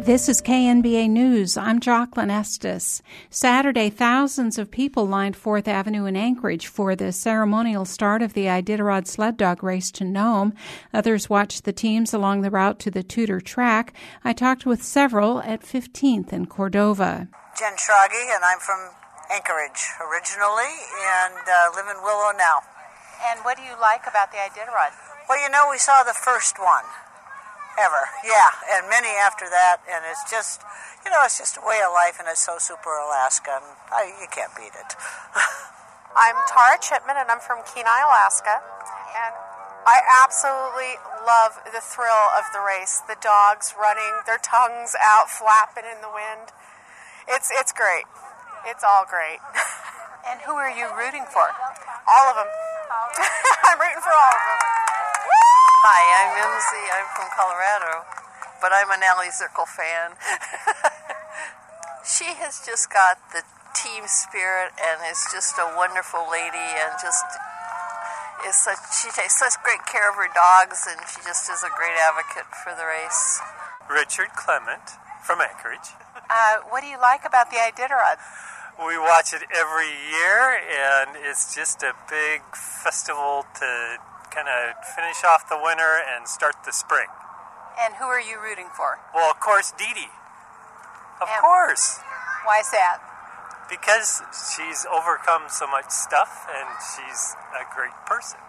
This is KNBA News. I'm Jocelyn Estes. Saturday, thousands of people lined 4th Avenue in Anchorage for the ceremonial start of the Iditarod sled dog race to Nome. Others watched the teams along the route to the Tudor track. I talked with several at 15th in Cordova. Jen Schrage, and I'm from Anchorage originally and live in Willow now. And what do you like about the Iditarod? Well, we saw the first one. Ever, yeah, and many after that, and it's just, it's just a way of life, and it's so super Alaska, and you can't beat it. I'm Tara Chipman, and I'm from Kenai, Alaska, and I absolutely love the thrill of the race. The dogs running, their tongues out, flapping in the wind. It's great. It's all great. And who are you rooting for? All of them. I'm rooting for all of them. Hi, I'm Mimsy. I'm from Colorado, but I'm an Ally Zirkle fan. She has just got the team spirit and is just a wonderful lady and she takes such great care of her dogs, and she just is a great advocate for the race. Richard Clement from Anchorage. What do you like about the Iditarod? We watch it every year, and it's just a big festival to kind of finish off the winter and start the spring. And who are you rooting for? Well, of course, Dee Dee. Of course. Why is that? Because she's overcome so much stuff, and she's a great person.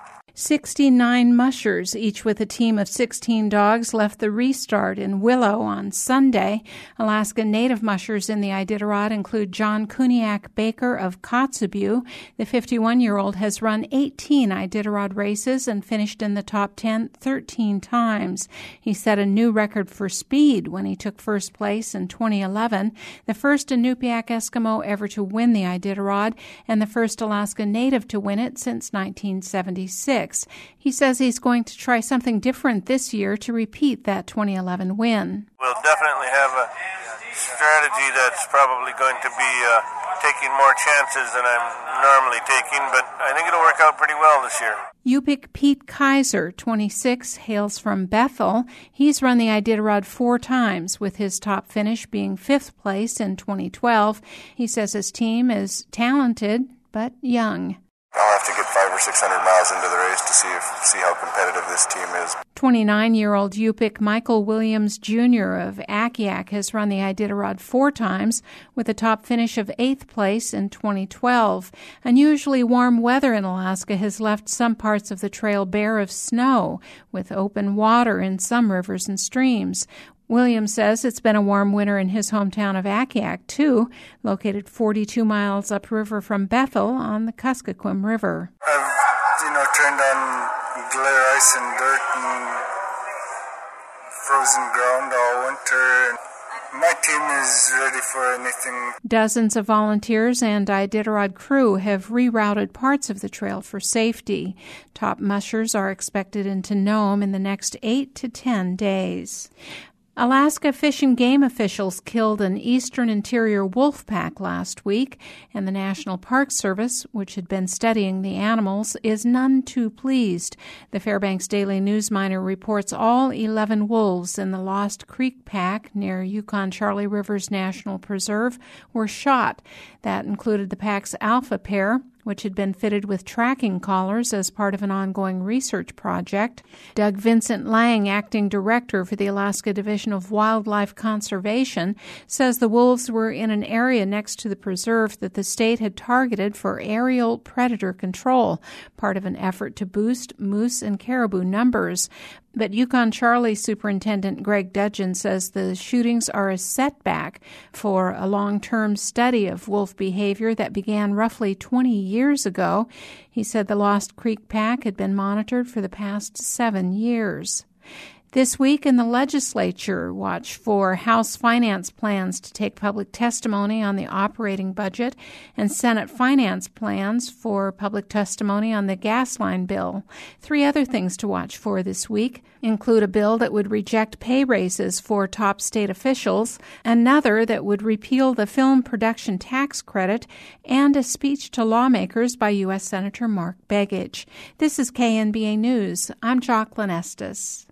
69 mushers, each with a team of 16 dogs, left the restart in Willow on Sunday. Alaska Native mushers in the Iditarod include John Kuniak Baker of Kotzebue. The 51-year-old has run 18 Iditarod races and finished in the top 10 13 times. He set a new record for speed when he took first place in 2011, the first Inupiaq Eskimo ever to win the Iditarod, and the first Alaska Native to win it since 1976. He says he's going to try something different this year to repeat that 2011 win. We'll definitely have a strategy that's probably going to be taking more chances than I'm normally taking, but I think it'll work out pretty well this year. Yupik Pete Kaiser, 26, hails from Bethel. He's run the Iditarod 4 times, with his top finish being 5th place in 2012. He says his team is talented but young. I'll have to get 500 or 600 miles into the race to see how competitive this team is. 29-year-old Yupik Michael Williams Jr. of Akiak has run the Iditarod 4 times, with a top finish of 8th place in 2012. Unusually warm weather in Alaska has left some parts of the trail bare of snow, with open water in some rivers and streams. Williams says it's been a warm winter in his hometown of Akiak, too, located 42 miles upriver from Bethel on the Kuskokwim River. I've, turned on glare ice and dirt and frozen ground all winter. My team is ready for anything. Dozens of volunteers and Iditarod crew have rerouted parts of the trail for safety. Top mushers are expected into Nome in the next 8 to 10 days. Alaska Fish and Game officials killed an eastern interior wolf pack last week, and the National Park Service, which had been studying the animals, is none too pleased. The Fairbanks Daily News Miner reports all 11 wolves in the Lost Creek pack near Yukon-Charlie Rivers National Preserve were shot. That included the pack's alpha pair, which had been fitted with tracking collars as part of an ongoing research project. Doug Vincent Lang, acting director for the Alaska Division of Wildlife Conservation, says the wolves were in an area next to the preserve that the state had targeted for aerial predator control, part of an effort to boost moose and caribou numbers. But Yukon-Charlie Superintendent Greg Dudgeon says the shootings are a setback for a long-term study of wolf behavior that began roughly 20 years ago. He said the Lost Creek pack had been monitored for the past 7 years. This week in the legislature, watch for House finance plans to take public testimony on the operating budget and Senate finance plans for public testimony on the gas line bill. 3 other things to watch for this week include a bill that would reject pay raises for top state officials, another that would repeal the film production tax credit, and a speech to lawmakers by U.S. Senator Mark Begich. This is KNBA News. I'm Jocelyn Estes.